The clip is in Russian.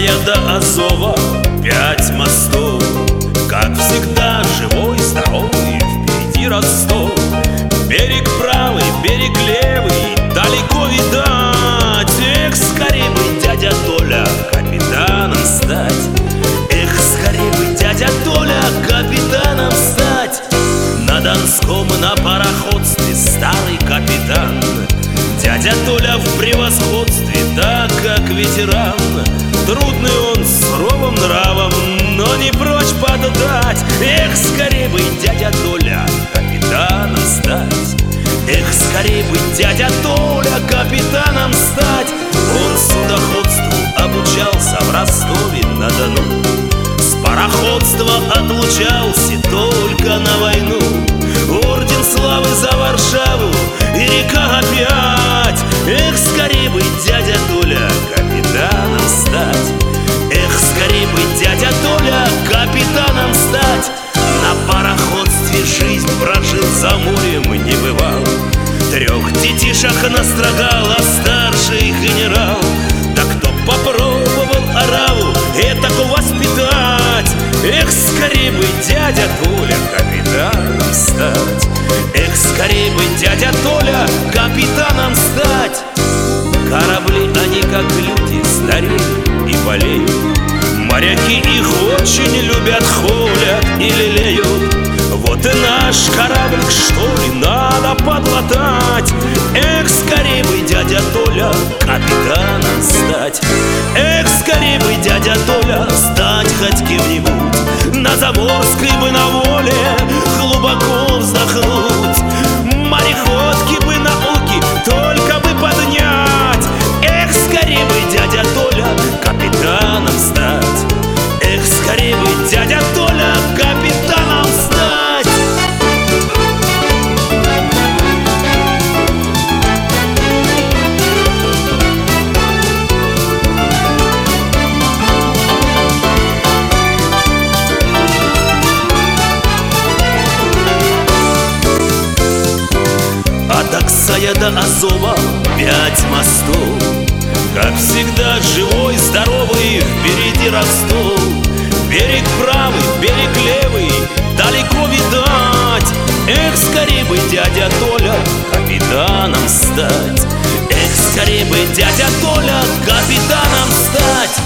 Доксая до Азова 5 мостов. Как всегда, живой, здоровый, впереди Ростов. Берег правый, берег левый, далеко видать. Эх, скорей бы, дядя Толя, капитаном стать. Эх, скорей бы, дядя Толя, капитаном стать. На Донском на пароходстве старый капитан. Дядя Толя в превосходстве, так как ветеран. Трудный он с суровым нравом, но не прочь поддать. Эх, скорей бы, дядя Толя, капитаном стать. Эх, скорей бы, дядя Толя, капитаном стать. Он судоходству обучался в Ростове-на-Дону. С пароходства отлучался только на войну. Орден славы за Варшаву и река опять. Эх, скорей бы, дядя Толя, капитаном стать. Эх, скорей бы, дядя Толя, капитаном стать. На пароходстве жизнь прожил, за морем не бывал. 3 детишек настрогал, а старший генерал. Да кто попробовал ораву этаку воспитать? Эх, скорей бы, дядя Толя, капитаном стать. Эх, скорей бы, дядя Толя, капитаном стать. Корабли, они как люди, стареют и болеют. Моряки их очень любят, холят и лелеют. Вот и наш кораблик, что ли, надо подлатать. Эх, скорей бы, дядя Толя, капитаном стать. Эх, скорей бы, дядя Толя, стать хоть кем-нибудь. На Заморской бы на воле глубоко вздохнуть. Мореходки бы науки только бы поднять. Эх, скорей бы, дядя Толя, капитаном стать. Эх, скорей бы, дядя Толя, капитаном стать. От Доксая до Азова 5 мостов. Как всегда, живой, здоровый, впереди Ростов. Берег правый, берег левый, далеко видать. Эх, скорей бы, дядя Толя, капитаном стать. Эх, скорей бы, дядя Толя, капитаном стать.